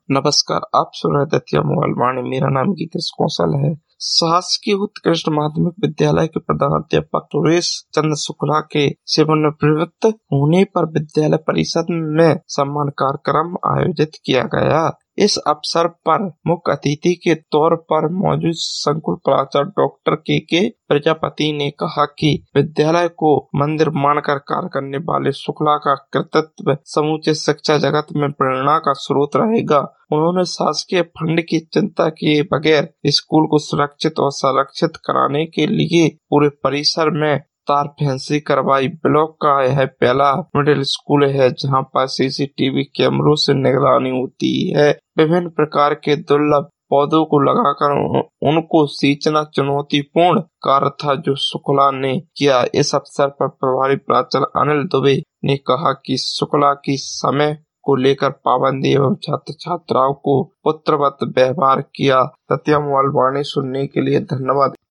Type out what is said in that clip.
नमस्कार, आप सुन रहे दतिया मोबाइल वाणी। मेरा नाम गीतेश कौशल है। शासकीय उत्कृष्ट माध्यमिक विद्यालय के प्रधानाध्यापक सुरेश चंद्र शुक्ला के सेवानिवृत्त होने पर विद्यालय परिषद में सम्मान कार्यक्रम आयोजित किया गया। इस अवसर पर मुख्य अतिथि के तौर पर मौजूद संकुल प्राचार्य डॉक्टर के प्रजापति ने कहा कि विद्यालय को मंदिर मानकर कार्य करने वाले शुक्ला का कृतित्व समूचे शिक्षा जगत में प्रेरणा का स्रोत रहेगा। उन्होंने शासकीय फंड की चिंता किए बगैर स्कूल को सुरक्षित और संरक्षित कराने के लिए पूरे परिसर में तार फेंसी करवाई। ब्लॉक का यह पहला मिडिल स्कूल है जहां पर सीसीटीवी कैमरों से निगरानी होती है। विभिन्न प्रकार के दुर्लभ पौधों को लगाकर उनको सींचना चुनौतीपूर्ण कार्य था जो शुक्ला ने किया। इस अवसर पर प्रभारी प्राचार्य अनिल दुबे ने कहा कि शुक्ला की समय को लेकर पाबंदी एवं छात्र छात्राओं को पुत्रवत व्यवहार किया। दतिया मोबाइल वाणी सुनने के लिए धन्यवाद।